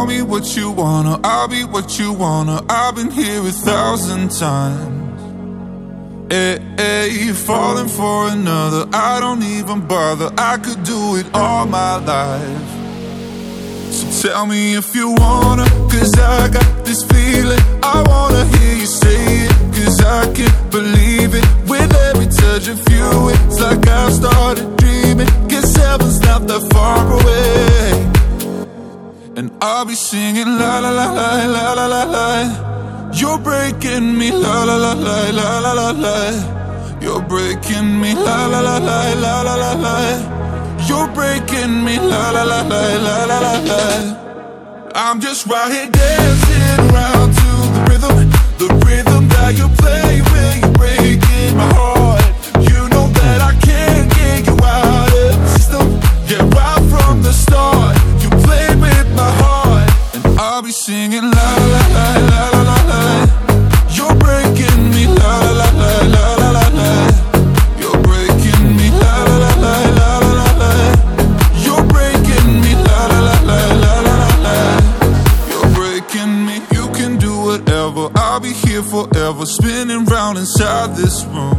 Tell me what you wanna, I'll be what you wanna. I've been here 1,000 times. Hey, falling for another, I don't even bother. I could do it all my life. So tell me if you wanna, cause I got this feeling. I wanna hear you say it, cause I can't believe it. With every touch of you, it's like I've started dreaming. Guess heaven's not that far away. And I'll be singing la la la la la la la la. You're breaking me la la la la la la la la. You're breaking me la la la la la la la la. You're breaking me la la la la la la la la. I'm just right here dancing around to the rhythm that you play when you're breaking my heart. You know that I can't get you out of the system. Yeah, right from the start, you played with my heart, and I'll be singing la la la la la la la. You're breaking me la la la la la la la. You're breaking me la la la la la la la. You're breaking me la la la la la la la. You're breaking me. You can do whatever, I'll be here forever, spinning round inside this room.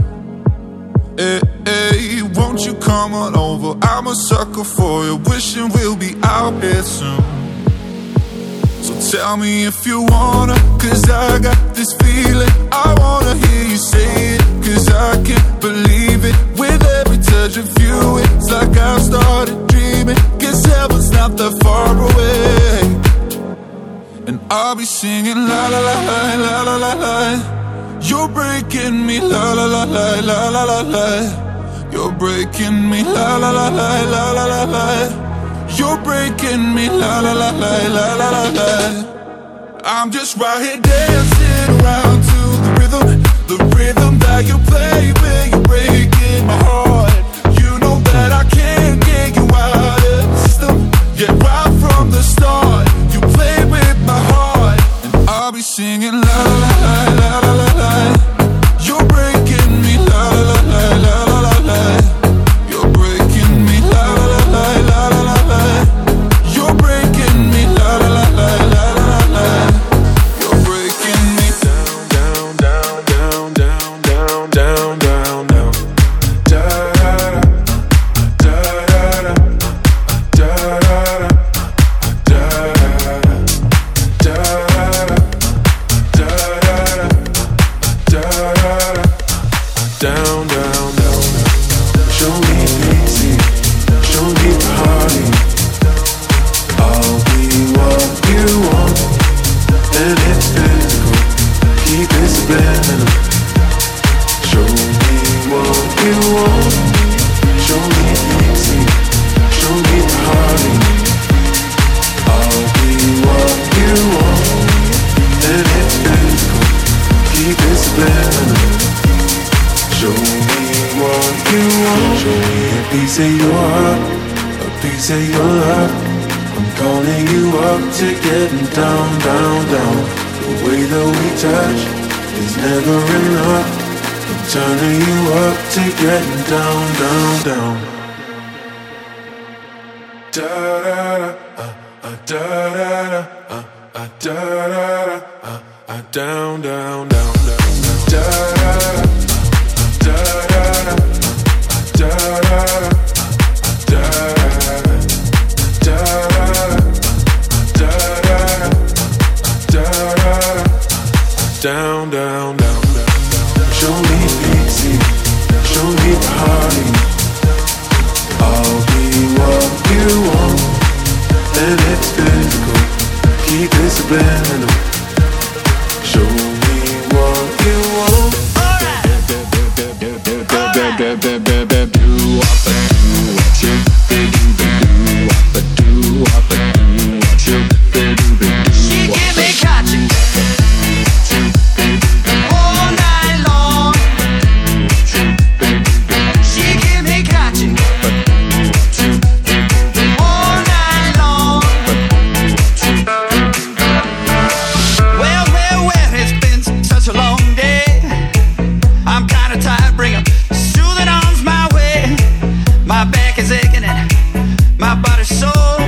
Hey, won't you come on over? I'm a sucker for you, wishing we'll be out here soon. So tell me if you wanna, cause I got this feeling. I wanna hear you say it, cause I can't believe it. With every touch of you, it's like I've started dreaming. Guess heaven's not that far away. And I'll be singing la la la la la la la la. You're breaking me la la la la la la la la. You're breaking me la la la la la la la la. You're breaking me la la la la la la la la. I'm just right here dancing around to the rhythm that you play when you're breaking my heart. You know that I can't get you out of the system. Yeah, right from the start, you played with my heart, and I'll be singing la la la la la la la. You're breaking me la la la la la la la. You're breaking me la la la la la la la. You're breaking me la la la la la la la. You're breaking me down down down down down down down down. Da da da da da da da da da da. Down, down, down. Show me easy, show me party. I'll be what you want, and it's physical. Keep it subliminal. Show me what you want. Show me easy, show me party. I'll be what you want, and it's physical. Keep it subliminal. Show me what you want. Show me a piece of your heart, a piece of your love. I'm calling you up to getting down, down, down. The way that we touch is never enough. I'm turning you up to getting down, down, down. Da da da da da da da down, down, down, down. Da da da da da da da da down, down, down. Show me easy, show me party. I'll be what you want, and it's physical. Keep it subliminal. Show me what you want. She give me catching all night long. She give me catching all night long. Well, it's been such a long day. I'm kinda tired, bring her soothing arms my way. My back is aching and my body's sore.